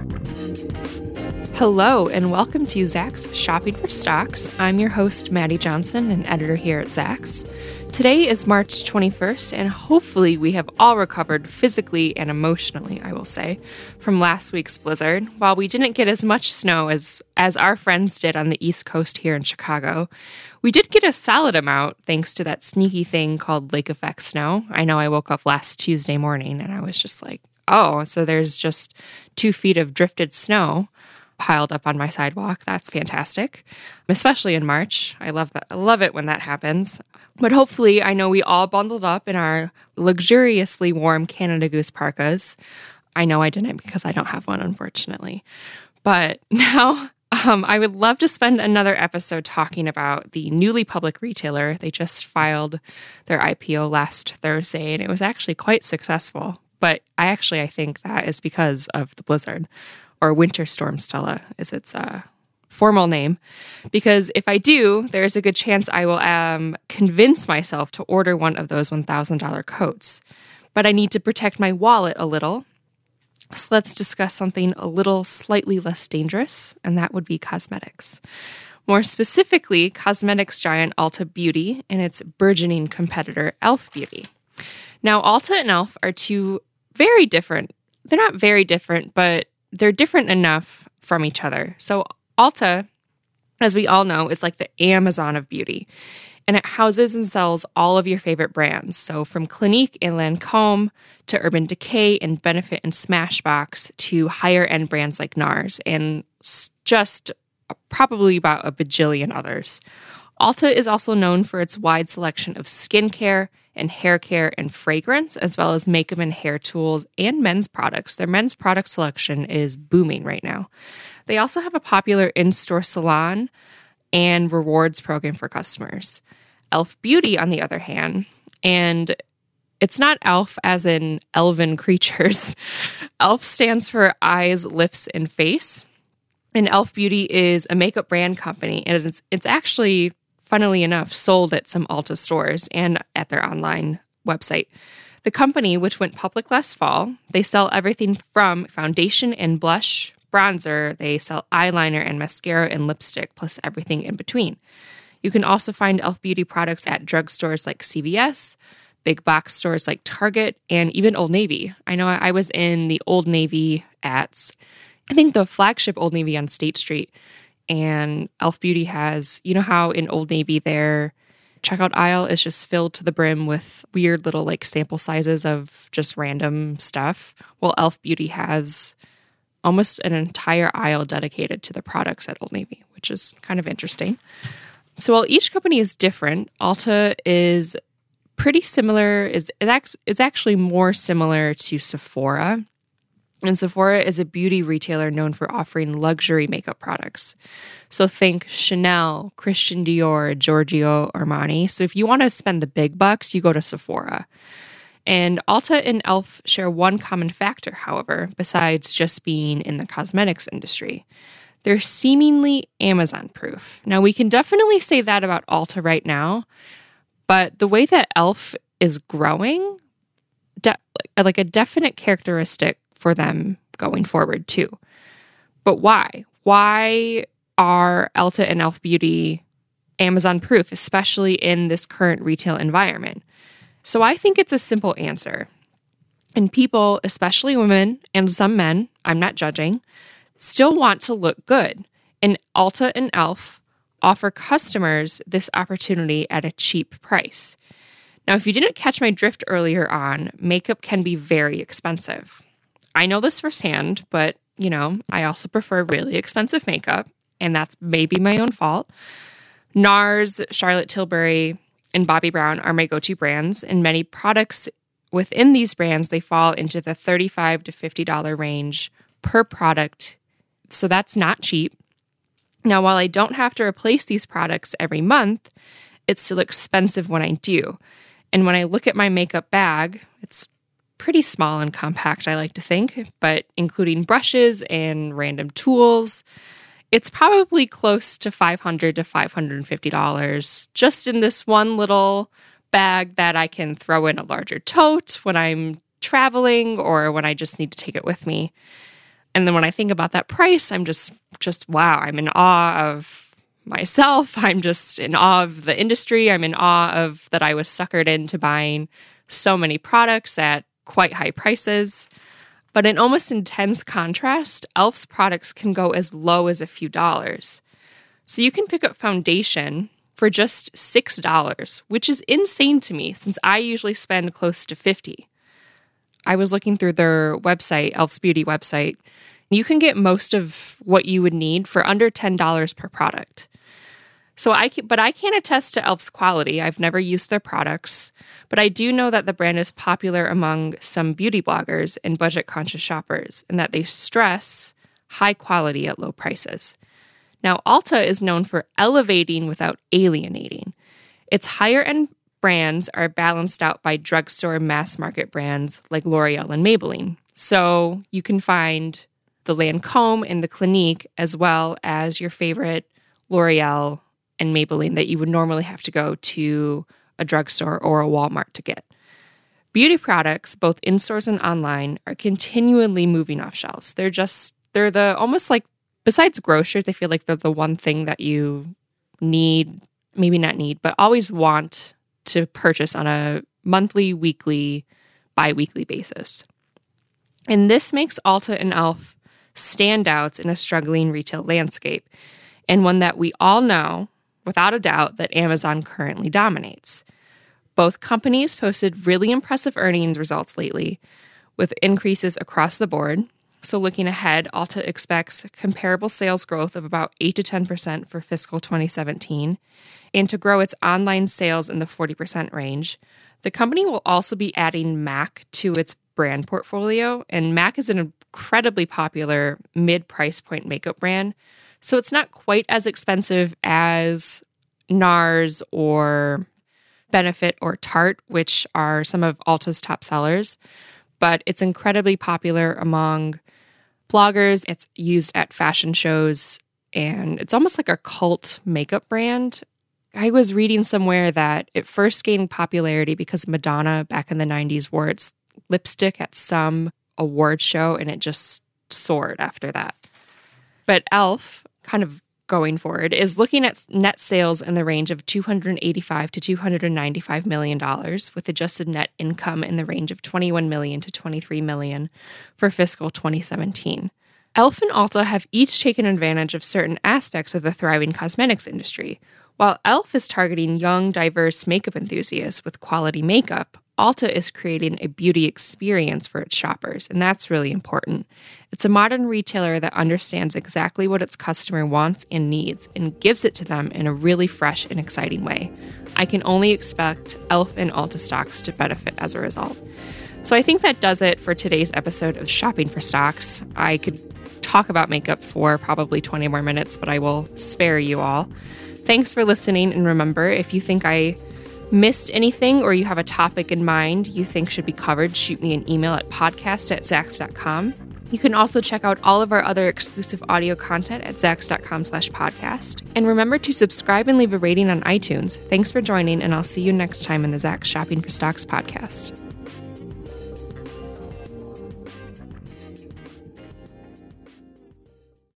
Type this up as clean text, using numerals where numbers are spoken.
Hello, and welcome to Zacks Shopping for Stocks. I'm your host, Maddie Johnson, an editor here at Zacks. Today is March 21st, and hopefully we have all recovered physically and emotionally, I will say, from last week's blizzard. While we didn't get as much snow as our friends did on the East Coast here in Chicago, we did get a solid amount thanks to that sneaky thing called lake effect snow. I know I woke up last Tuesday morning and I was just like, oh, so there's just 2 feet of drifted snow piled up on my sidewalk. That's fantastic, especially in March. I love that. I love it when that happens. But hopefully, I know we all bundled up in our luxuriously warm Canada Goose parkas. I know I didn't because I don't have one, unfortunately. But now I would love to spend another episode talking about the newly public retailer. They just filed their IPO last Thursday, and it was actually quite successful. But I think that is because of the blizzard, or Winter Storm, Stella is its formal name. Because if I do, there's a good chance I will convince myself to order one of those $1,000 coats. But I need to protect my wallet a little. So let's discuss something a little slightly less dangerous, and that would be cosmetics. More specifically, cosmetics giant Ulta Beauty and its burgeoning competitor, e.l.f. Beauty. Now, Ulta and e.l.f. are two very different. They're not very different, but they're different enough from each other. So Ulta, as we all know, is like the Amazon of beauty, and it houses and sells all of your favorite brands. So from Clinique and Lancome to Urban Decay and Benefit and Smashbox to higher-end brands like NARS and just probably about a bajillion others. Ulta is also known for its wide selection of skincare and hair care and fragrance, as well as makeup and hair tools and men's products. Their men's product selection is booming right now. They also have a popular in-store salon and rewards program for customers. e.l.f. Beauty, on the other hand, and it's not elf as in elven creatures. e.l.f. stands for eyes, lips, and face. And e.l.f. Beauty is a makeup brand company, and it's actually, funnily enough, sold at some Ulta stores and at their online website. The company, which went public last fall, they sell everything from foundation and blush, bronzer. They sell eyeliner and mascara and lipstick, plus everything in between. You can also find e.l.f. Beauty products at drugstores like CVS, big box stores like Target, and even Old Navy. I know I was in the Old Navy at, I think, the flagship Old Navy on State Street. And e.l.f. Beauty has, you know how in Old Navy their checkout aisle is just filled to the brim with weird little like sample sizes of just random stuff? Well, e.l.f. Beauty has almost an entire aisle dedicated to the products at Old Navy, which is kind of interesting. So while each company is different, Ulta is pretty similar, is actually more similar to Sephora. And Sephora is a beauty retailer known for offering luxury makeup products. So think Chanel, Christian Dior, Giorgio Armani. So if you want to spend the big bucks, you go to Sephora. And Ulta and e.l.f. share one common factor, however, besides just being in the cosmetics industry. They're seemingly Amazon-proof. Now, we can definitely say that about Ulta right now, but the way that e.l.f. is growing, like a definite characteristic for them going forward too. But why? Why are Ulta and e.l.f. Beauty Amazon-proof, especially in this current retail environment? So I think it's a simple answer. And people, especially women and some men, I'm not judging, still want to look good. And Ulta and e.l.f. offer customers this opportunity at a cheap price. Now, if you didn't catch my drift earlier on, makeup can be very expensive. I know this firsthand, but, you know, I also prefer really expensive makeup, and that's maybe my own fault. NARS, Charlotte Tilbury, and Bobbi Brown are my go-to brands, and many products within these brands, they fall into the $35 to $50 range per product, so that's not cheap. Now, while I don't have to replace these products every month, it's still expensive when I do. And when I look at my makeup bag, it's pretty small and compact, I like to think, but including brushes and random tools, it's probably close to $500 to $550 just in this one little bag that I can throw in a larger tote when I'm traveling or when I just need to take it with me. And then when I think about that price, I'm just wow, I'm in awe of myself. I'm just in awe of the industry. I'm in awe of that I was suckered into buying so many products at quite high prices. But in almost intense contrast, e.l.f.'s products can go as low as a few dollars. So you can pick up foundation for just $6, which is insane to me since I usually spend close to $50. I was looking through their website, e.l.f.'s beauty website. You can get most of what you would need for under $10 per product. But I can't attest to e.l.f.'s quality. I've never used their products, but I do know that the brand is popular among some beauty bloggers and budget-conscious shoppers, and that they stress high quality at low prices. Now, Ulta is known for elevating without alienating. Its higher-end brands are balanced out by drugstore mass-market brands like L'Oreal and Maybelline. So you can find the Lancôme and the Clinique, as well as your favorite L'Oreal and Maybelline that you would normally have to go to a drugstore or a Walmart to get. Beauty products, both in stores and online, are continually moving off shelves. They're the almost like, besides grocers, I feel like they're the one thing that you need, maybe not need, but always want to purchase on a monthly, weekly, bi-weekly basis. And this makes Ulta and e.l.f. standouts in a struggling retail landscape, and one that we all know, without a doubt, that Amazon currently dominates. Both companies posted really impressive earnings results lately, with increases across the board. So looking ahead, Ulta expects comparable sales growth of about 8 to 10% for fiscal 2017, and to grow its online sales in the 40% range. The company will also be adding MAC to its brand portfolio, and MAC is an incredibly popular mid-price point makeup brand, so it's not quite as expensive as NARS or Benefit or Tarte, which are some of Ulta's top sellers, but it's incredibly popular among bloggers. It's used at fashion shows, and it's almost like a cult makeup brand. I was reading somewhere that it first gained popularity because Madonna back in the 90s wore its lipstick at some award show, and it just soared after that. But e.l.f., kind of going forward, is looking at net sales in the range of $285 to $295 million, with adjusted net income in the range of $21 million to $23 million for fiscal 2017. e.l.f. and Ulta have each taken advantage of certain aspects of the thriving cosmetics industry. While e.l.f. is targeting young, diverse makeup enthusiasts with quality makeup, Ulta is creating a beauty experience for its shoppers, and that's really important. It's a modern retailer that understands exactly what its customer wants and needs and gives it to them in a really fresh and exciting way. I can only expect e.l.f. and Ulta stocks to benefit as a result. So I think that does it for today's episode of Shopping for Stocks. I could talk about makeup for probably 20 more minutes, but I will spare you all. Thanks for listening, and remember, if you think I missed anything or you have a topic in mind you think should be covered, shoot me an email at podcast@zacks.com. You can also check out all of our other exclusive audio content at zacks.com/podcast. And remember to subscribe and leave a rating on iTunes. Thanks for joining, and I'll see you next time in the Zacks Shopping for Stocks podcast.